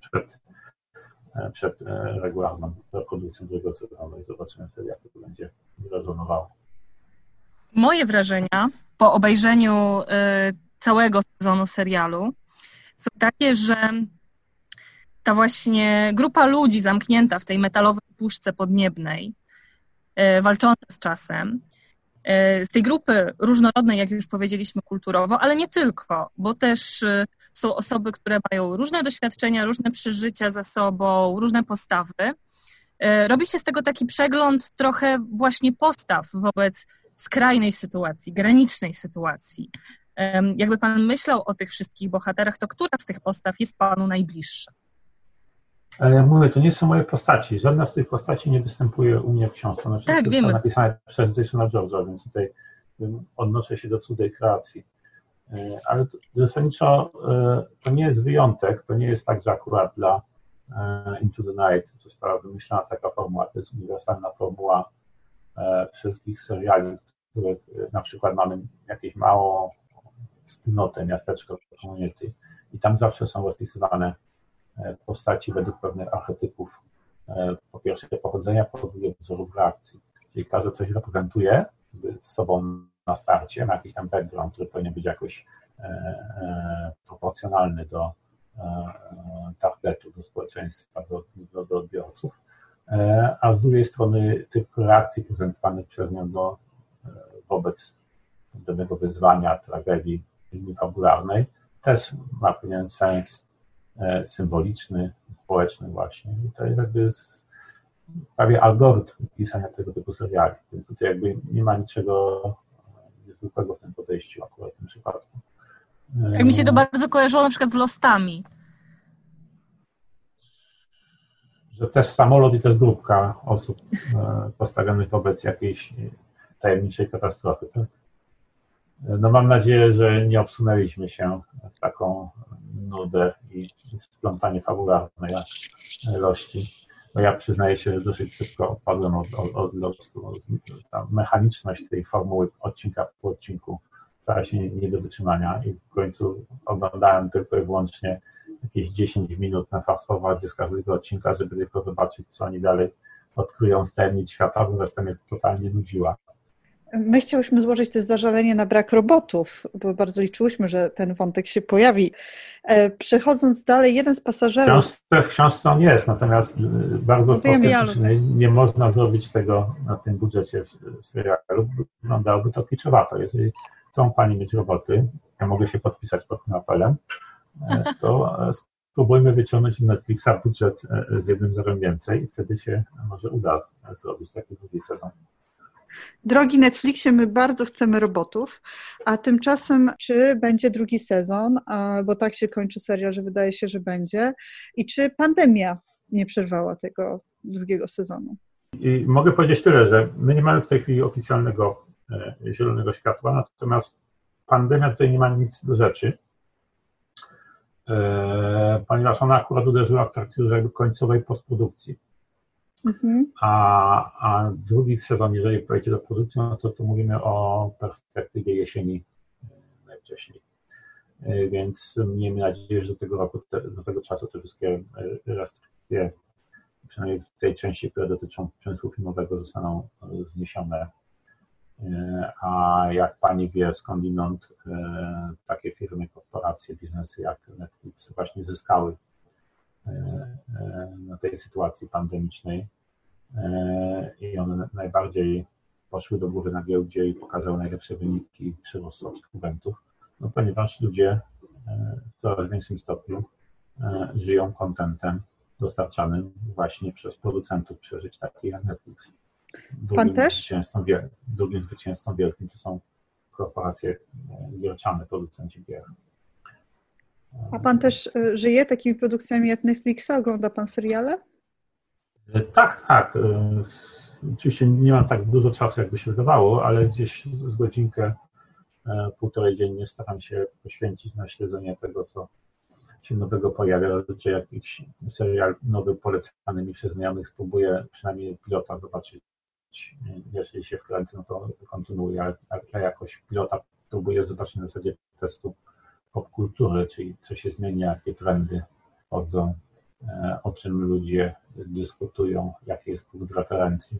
przed regularną produkcją drugiego sezonu i zobaczymy wtedy, jak to będzie rezonowało.
Moje wrażenia po obejrzeniu całego sezonu serialu są takie, że ta właśnie grupa ludzi zamknięta w tej metalowej puszce podniebnej, walcząca z czasem, z tej grupy różnorodnej, jak już powiedzieliśmy, kulturowo, ale nie tylko, bo też są osoby, które mają różne doświadczenia, różne przeżycia za sobą, różne postawy. Robi się z tego taki przegląd trochę właśnie postaw wobec skrajnej sytuacji, granicznej sytuacji. Jakby pan myślał o tych wszystkich bohaterach, to która z tych postaw jest panu najbliższa?
Ale ja mówię, to nie są moje postaci. Żadna z tych postaci nie występuje u mnie w książce. One wszystkie są napisane przez Jasona George'a, więc tutaj odnoszę się do cudzej kreacji. Ale zasadniczo to nie jest wyjątek. To nie jest tak, że akurat dla Into the Night została wymyślona taka formuła. To jest uniwersalna formuła wszystkich seriali, w których na przykład mamy jakieś małą wspólnotę, miasteczko, community i tam zawsze są rozpisywane postaci według pewnych archetypów, po pierwsze pochodzenia, po drugie wzorów reakcji. Czyli każdy coś reprezentuje z sobą na starcie, ma jakiś tam background, który powinien być jakoś proporcjonalny do targetu, do społeczeństwa, do odbiorców, a z drugiej strony tych reakcji prezentowanych przez nią wobec danego wyzwania, tragedii linii fabularnej też ma pewien sens symboliczny, społeczny właśnie. I to jest jakby prawie algorytm pisania tego typu seriali. Więc tutaj jakby nie ma niczego niezwykłego w tym podejściu akurat w tym przypadku.
Jak mi się to bardzo kojarzyło na przykład z Lostami.
Że też samolot i też grupka osób postawionych wobec jakiejś tajemniczej katastrofy. Tak? No mam nadzieję, że nie obsunęliśmy się w taką nudę i splątanie fabularnej ilości. Bo ja przyznaję się, że dosyć szybko odpadłem od losu. Ta mechaniczność tej formuły odcinka po odcinku stała się nie do wytrzymania i w końcu oglądałem tylko i wyłącznie jakieś 10 minut na fast forwardzie z każdego odcinka, żeby tylko zobaczyć, co oni dalej odkryją z tajemnic świata, bo reszta mnie totalnie nudziła.
My chciałyśmy złożyć też zażalenie na brak robotów, bo bardzo liczyłyśmy, że ten wątek się pojawi. Przechodząc dalej, jeden z pasażerów...
W książce on jest, natomiast bardzo kosmetyczny. Nie można zrobić tego na tym budżecie w serialu. Wyglądałoby to kiczowato. Jeżeli chcą pani mieć roboty, ja mogę się podpisać pod tym apelem, to spróbujmy wyciągnąć z Netflixa budżet z 1 zerem więcej i wtedy się może uda zrobić taki drugi sezon.
Drogi Netflixie, my bardzo chcemy robotów, a tymczasem czy będzie drugi sezon, bo tak się kończy serial, że wydaje się, że będzie, i czy pandemia nie przerwała tego drugiego sezonu?
I mogę powiedzieć tyle, że my nie mamy w tej chwili oficjalnego zielonego światła, natomiast pandemia tutaj nie ma nic do rzeczy, ponieważ ona akurat uderzyła w trakcie końcowej postprodukcji. A drugi sezon, jeżeli pojedzie do produkcji, no to tu mówimy o perspektywie jesieni najwcześniej. Więc miejmy nadzieję, że do tego roku, do tego czasu te wszystkie restrykcje, przynajmniej w tej części, które dotyczą przemysłu filmowego, zostaną zniesione. A jak pani wie, skądinąd takie firmy, korporacje, biznesy jak Netflix właśnie zyskały na tej sytuacji pandemicznej i one najbardziej poszły do góry na giełdzie i pokazały najlepsze wyniki przyrostu subskrybentów, no ponieważ ludzie w coraz większym stopniu żyją contentem dostarczanym właśnie przez producentów przeżyć, takich jak Netflix. Drugim zwycięzcą wielkim to są korporacje gierczane, producenci gier.
A pan też żyje takimi produkcjami jak Netflixa? Ogląda pan seriale?
Tak. Oczywiście nie mam tak dużo czasu, jakby się wydawało, ale gdzieś z godzinkę, półtorej dziennie staram się poświęcić na śledzenie tego, co się nowego pojawia, czy jakiś serial nowy polecany mi przez znajomych, spróbuję przynajmniej pilota zobaczyć. Jeżeli się wkręcę, no to kontynuuję, ale jakoś pilota próbuję zobaczyć na zasadzie testu popkultury, czyli co się zmienia, jakie trendy wchodzą, o czym ludzie dyskutują, jaki jest punkt referencji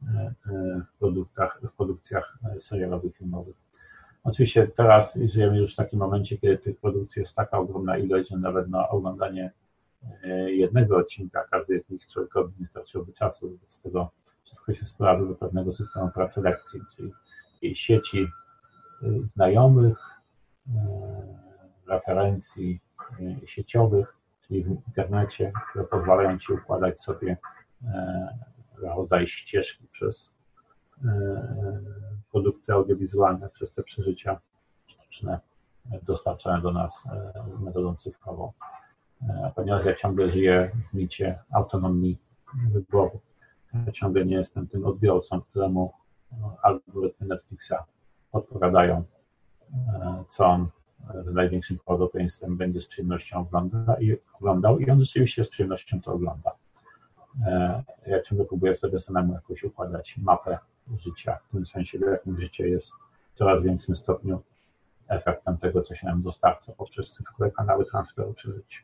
w produkcjach serialowych, filmowych. Oczywiście teraz żyjemy już w takim momencie, kiedy tych produkcji jest taka ogromna ilość, że nawet na oglądanie jednego odcinka każdej z nich człowiekowi nie starczyłoby czasu. Z tego wszystko się sprowadza do pewnego systemu preselekcji, czyli sieci znajomych, referencji sieciowych, czyli w internecie, które pozwalają Ci układać sobie rodzaj ścieżki przez produkty audiowizualne, przez te przeżycia sztuczne dostarczane do nas metodą cyfrową. Ponieważ ja ciągle żyję w micie autonomii wyboru. Ja ciągle nie jestem tym odbiorcą, któremu algorytmy Netflixa podpowiadają, co on z największym prawdopodobieństwem będzie z przyjemnością oglądał i on rzeczywiście z przyjemnością to ogląda. Ja ciągle próbuję sobie samemu jakoś układać mapę życia, w tym sensie, w jakim życie jest w coraz większym stopniu efektem tego, co się nam dostarcza poprzez cyfrowe kanały transferu przeżyć.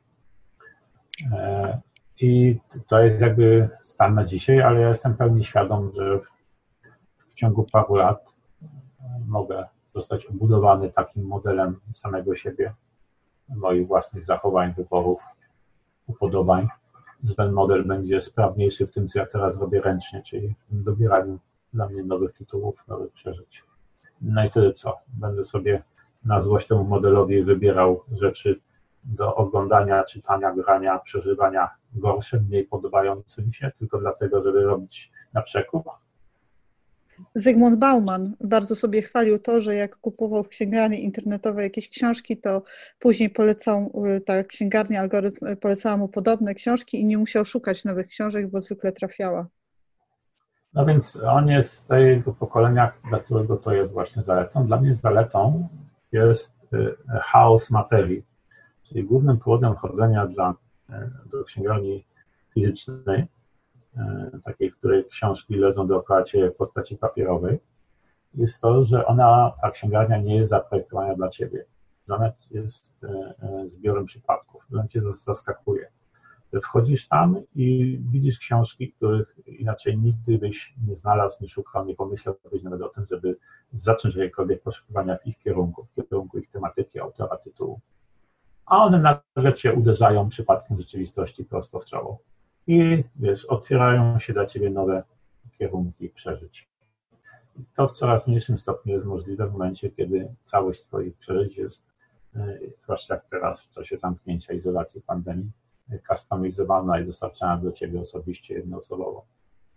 I to jest jakby stan na dzisiaj, ale ja jestem pełni świadom, że w ciągu paru lat mogę zostać obudowany takim modelem samego siebie, moich własnych zachowań, wyborów, upodobań, że ten model będzie sprawniejszy w tym, co ja teraz robię ręcznie, czyli w dobieraniu dla mnie nowych tytułów, nowych przeżyć. No i tyle co. Będę sobie na złość temu modelowi wybierał rzeczy do oglądania, czytania, grania, przeżywania gorsze, mniej podobające mi się, tylko dlatego, żeby robić na przekór.
Zygmunt Bauman bardzo sobie chwalił to, że jak kupował w księgarni internetowej jakieś książki, to później ta księgarnia, algorytm polecała mu podobne książki i nie musiał szukać nowych książek, bo zwykle trafiała.
No więc on jest z tego pokolenia, dla którego to jest właśnie zaletą. Dla mnie zaletą jest chaos materii, czyli głównym powodem chodzenia do księgarni fizycznej, takiej, w której książki leżą dookoła Ciebie w postaci papierowej, jest to, że ta księgarnia nie jest zaprojektowana dla Ciebie. Ona jest zbiorem przypadków, ona Cię zaskakuje. Wchodzisz tam i widzisz książki, których inaczej nigdy byś nie znalazł, nie szukał, nie pomyślałbyś nawet o tym, żeby zacząć jakiekolwiek poszukiwania w ich kierunku, ich tematyki, autora, tytułu. A one nagle Cię uderzają przypadkiem rzeczywistości prosto w czoło. I otwierają się dla Ciebie nowe kierunki przeżyć. To w coraz mniejszym stopniu jest możliwe w momencie, kiedy całość Twoich przeżyć jest, zwłaszcza jak teraz w czasie zamknięcia, izolacji, pandemii, kustomizowana i dostarczana do Ciebie osobiście, jednoosobowo.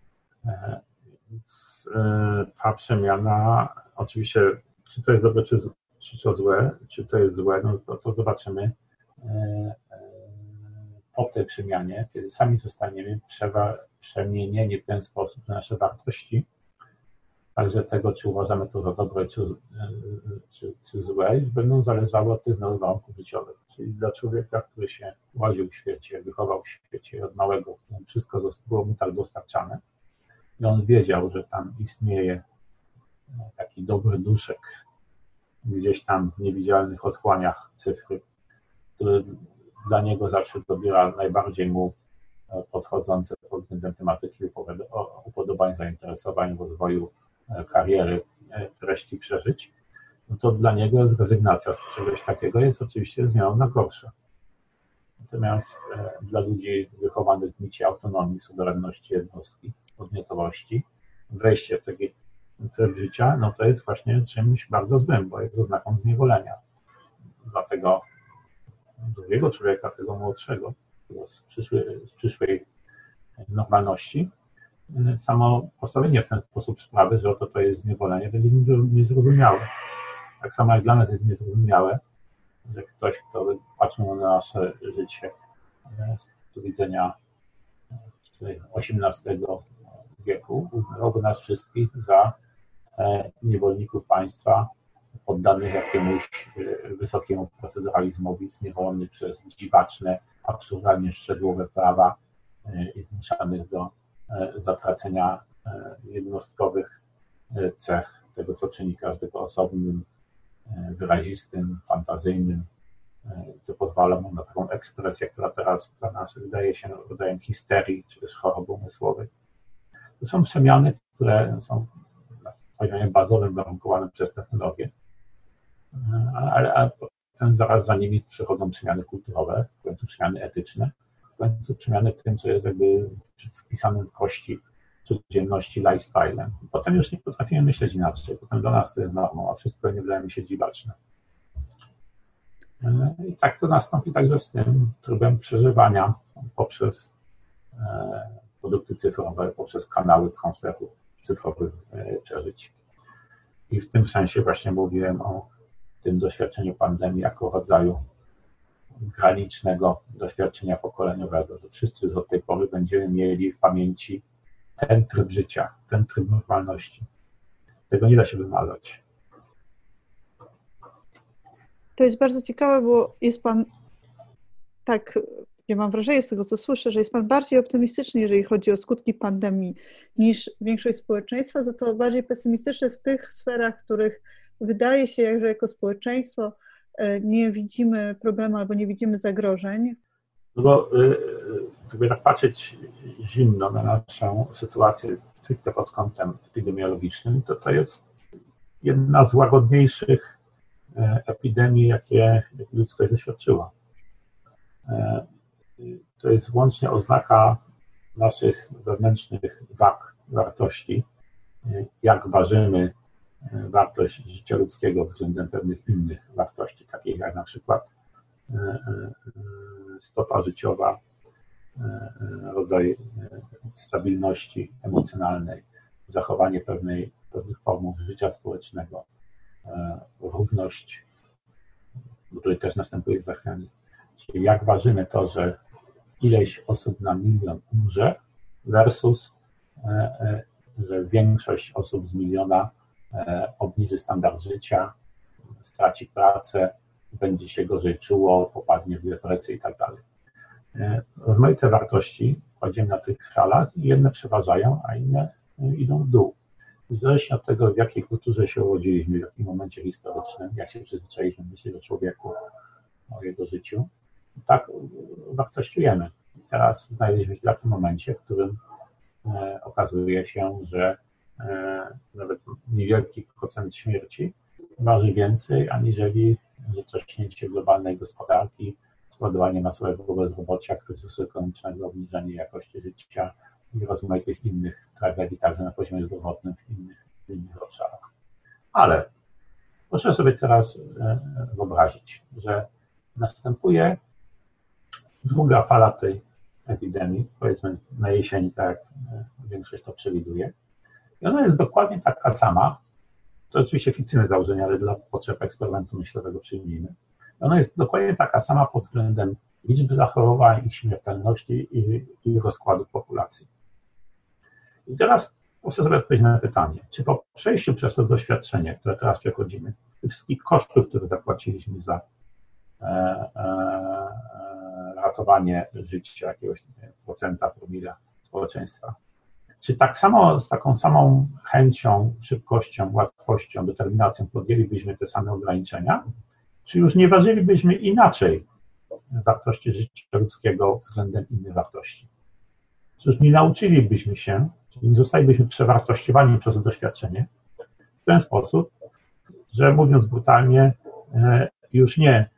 Ta przemiana, oczywiście, czy to jest dobre, czy to złe, czy to jest złe, no to zobaczymy po tej przemianie, kiedy sami zostaniemy przemienieni w ten sposób, że nasze wartości, także tego, czy uważamy to za dobre, czy złe, będą zależały od tych nowych warunków życiowych. Czyli dla człowieka, który się urodził w świecie, wychował w świecie od małego, wszystko było mu tak dostarczane i on wiedział, że tam istnieje taki dobry duszek gdzieś tam w niewidzialnych otchłaniach cyfry, który dla niego zawsze dobiera najbardziej mu podchodzące pod względem tematyki, upodobań, zainteresowań, rozwoju kariery, treści przeżyć, no to dla niego rezygnacja z czegoś takiego jest oczywiście zmianą na gorsze. Natomiast dla ludzi wychowanych w micie autonomii, suwerenności jednostki, podmiotowości, wejście w taki tryb życia, no to jest właśnie czymś bardzo złym, bo jest oznaką zniewolenia. Dlatego drugiego człowieka, tego młodszego, z przyszłej normalności, samo postawienie w ten sposób sprawy, że oto to jest zniewolenie, będzie niezrozumiałe. Tak samo jak dla nas jest niezrozumiałe, że ktoś, kto patrzył na nasze życie z punktu widzenia XVIII wieku, uznałby nas wszystkich za niewolników państwa, poddanych jakiemuś wysokiemu proceduralizmowi, zniewolonych przez dziwaczne, absurdalnie szczegółowe prawa i zmuszanych do zatracenia jednostkowych cech tego, co czyni każdego osobnym, wyrazistym, fantazyjnym, co pozwala mu na taką ekspresję, która teraz dla nas wydaje się rodzajem histerii czy też choroby umysłowej. To są przemiany, które są na poziomie bazowym warunkowane przez technologię, ale potem zaraz za nimi przychodzą przemiany kulturowe, w końcu przemiany etyczne, w końcu przemiany w tym, co jest jakby wpisanym w kości codzienności lifestylem. Potem już nie potrafimy myśleć inaczej, potem dla nas to jest normą, a wszystko nie wydaje mi się dziwaczne. I tak to nastąpi także z tym trybem przeżywania poprzez produkty cyfrowe, poprzez kanały transferu cyfrowych przeżyć. I w tym sensie właśnie mówiłem o tym doświadczeniu pandemii jako rodzaju granicznego doświadczenia pokoleniowego, że wszyscy już od tej pory będziemy mieli w pamięci ten tryb życia, ten tryb normalności. Tego nie da się wymazać.
To jest bardzo ciekawe, bo jest Pan tak, ja mam wrażenie z tego, co słyszę, że jest Pan bardziej optymistyczny, jeżeli chodzi o skutki pandemii, niż większość społeczeństwa, za to bardziej pesymistyczny w tych sferach, w których wydaje się, że jako społeczeństwo nie widzimy problemu albo nie widzimy zagrożeń.
No bo gdyby tak patrzeć zimno na naszą sytuację stricte pod kątem epidemiologicznym, to jest jedna z łagodniejszych epidemii, jakie ludzkość doświadczyła. To jest wyłącznie oznaka naszych wewnętrznych wag, wartości, jak ważymy wartość życia ludzkiego względem pewnych innych wartości, takich jak na przykład stopa życiowa, rodzaj stabilności emocjonalnej, zachowanie pewnych form życia społecznego, równość, bo tutaj też następuje w zachwianie. Czyli jak ważymy to, że ileś osób na milion umrze versus, że większość osób z miliona obniży standard życia, straci pracę, będzie się gorzej czuło, popadnie w depresję i tak dalej. Rozmaite wartości kładziemy na tych szalach i jedne przeważają, a inne idą w dół. Zależnie od tego, w jakiej kulturze się urodziliśmy, w jakim momencie historycznym, jak się przyzwyczailiśmy myśleć o człowieku, o jego życiu, tak wartościujemy. Teraz znaleźliśmy się w takim momencie, w którym okazuje się, że nawet niewielki procent śmierci waży więcej, aniżeli zatrzaśnięcie globalnej gospodarki, spowodowanie masowego bezrobocia, kryzysu ekonomicznego, obniżenie jakości życia i rozmaitych innych tragedii, także na poziomie zdrowotnym w innych obszarach. Ale proszę sobie teraz wyobrazić, że następuje druga fala tej epidemii, powiedzmy na jesieni, tak jak większość to przewiduje. I ona jest dokładnie taka sama, to oczywiście fikcyjne założenie, ale dla potrzeb eksperymentu myślowego przyjmijmy. Ona jest dokładnie taka sama pod względem liczby zachorowań, ich śmiertelności i rozkładu populacji. I teraz muszę sobie odpowiedzieć na pytanie, czy po przejściu przez to doświadczenie, które teraz przechodzimy, tych wszystkich kosztów, które zapłaciliśmy za ratowanie życia jakiegoś procenta, promila społeczeństwa, czy tak samo, z taką samą chęcią, szybkością, łatwością, determinacją podjęlibyśmy te same ograniczenia, czy już nie ważylibyśmy inaczej wartości życia ludzkiego względem innych wartości? Czy już nie nauczylibyśmy się, czyli nie zostalibyśmy przewartościowani przez to doświadczenie w ten sposób, że mówiąc brutalnie, już nie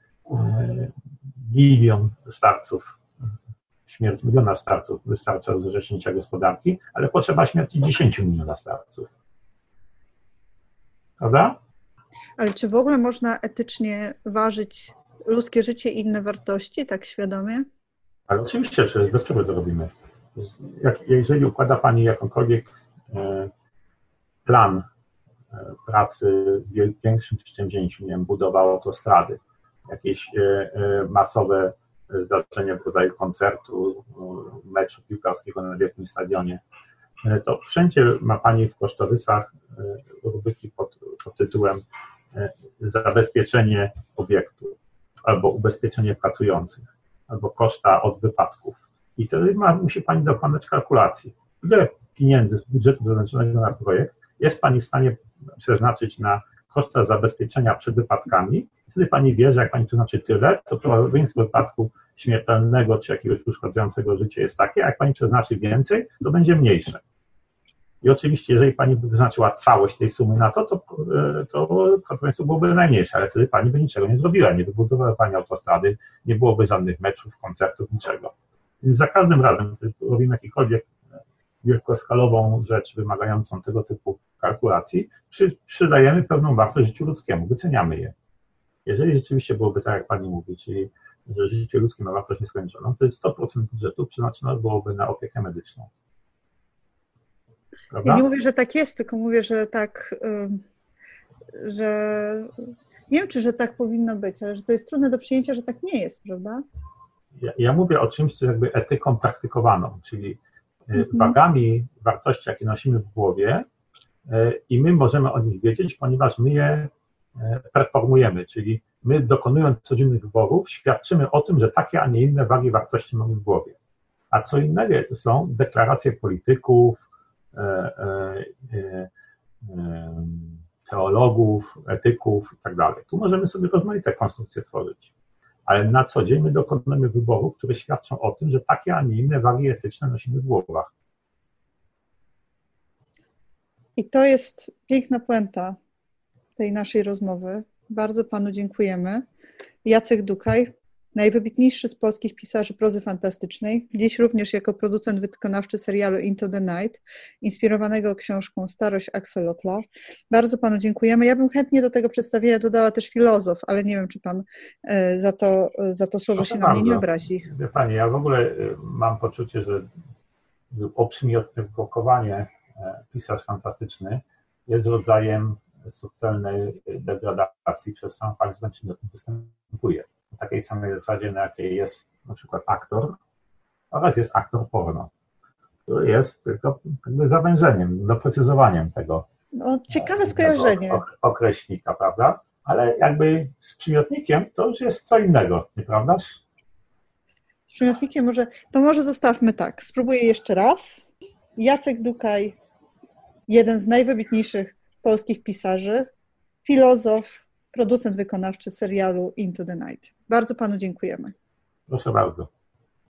śmierć miliona starców wystarcza do zaczęcia gospodarki, ale potrzeba śmierci 10 milionów starców. Prawda?
Ale czy w ogóle można etycznie ważyć ludzkie życie i inne wartości, tak świadomie?
Ale oczywiście, przecież bez przerwy to robimy. Jeżeli układa Pani jakąkolwiek plan pracy w większym przedsięwzięciu, nie wiem, budowa autostrady, jakieś masowe zdarzenie w rodzaju koncertu, meczu piłkarskiego na wielkim stadionie, to wszędzie ma Pani w kosztorysach rubryki pod tytułem zabezpieczenie obiektu, albo ubezpieczenie pracujących, albo koszta od wypadków. I wtedy musi Pani dokonać kalkulacji. Ile pieniędzy z budżetu przeznaczonego na projekt jest Pani w stanie przeznaczyć na koszta zabezpieczenia przed wypadkami. Wtedy Pani wie, że jak Pani przeznaczy tyle, to prawdopodobieństwo wypadku śmiertelnego czy jakiegoś uszkodzającego życie jest takie, a jak Pani przeznaczy więcej, to będzie mniejsze. I oczywiście, jeżeli Pani by wyznaczyła całość tej sumy na to prawdopodobieństwo byłoby najmniejsze, ale wtedy Pani by niczego nie zrobiła, nie wybudowała Pani autostrady, nie byłoby żadnych meczów, koncertów, niczego. Więc za każdym razem, kiedy robimy jakikolwiek wielkoskalową rzecz wymagającą tego typu kalkulacji, przydajemy pewną wartość życiu ludzkiemu, wyceniamy je. Jeżeli rzeczywiście byłoby tak, jak Pani mówi, czyli że życie ludzkie ma wartość nieskończoną, to jest 100% budżetu przeznaczone byłoby na opiekę medyczną. Prawda?
Ja nie mówię, że tak jest, tylko mówię, że tak, że nie wiem, czy że tak powinno być, ale że to jest trudne do przyjęcia, że tak nie jest, prawda?
Ja mówię o czymś, co jakby etyką praktykowaną, czyli wagami wartości, jakie nosimy w głowie i my możemy o nich wiedzieć, ponieważ my je performujemy, czyli my dokonując codziennych wyborów świadczymy o tym, że takie, a nie inne wagi wartości mamy w głowie. A co innego są deklaracje polityków, teologów, etyków i tak dalej. Tu możemy sobie rozmaite konstrukcje tworzyć, ale na co dzień my dokonujemy wyborów, które świadczą o tym, że takie, a nie inne wagi etyczne nosimy w głowach.
I to jest piękna puenta tej naszej rozmowy. Bardzo Panu dziękujemy. Jacek Dukaj, najwybitniejszy z polskich pisarzy prozy fantastycznej, dziś również jako producent wykonawczy serialu Into the Night, inspirowanego książką Starość Axolotla. Bardzo Panu dziękujemy. Ja bym chętnie do tego przedstawienia dodała też filozof, ale nie wiem, czy Pan za to słowo się na mnie nie obrazi.
Wie Pani, ja w ogóle mam poczucie, że oprzymiotowanie pisarz fantastyczny jest rodzajem subtelnej degradacji przez sam fakt, że ten przedmiot występuje. Na takiej samej zasadzie, na jakiej jest na przykład aktor oraz jest aktor porno, który jest tylko jakby zawężeniem, doprecyzowaniem tego.
No, ciekawe skojarzenie.
Określnika, prawda? Ale jakby z przymiotnikiem to już jest co innego, nieprawdaż?
Z przymiotnikiem może zostawmy tak. Spróbuję jeszcze raz. Jacek Dukaj, jeden z najwybitniejszych polskich pisarzy, filozof, producent wykonawczy serialu Into the Night. Bardzo Panu dziękujemy.
Proszę bardzo.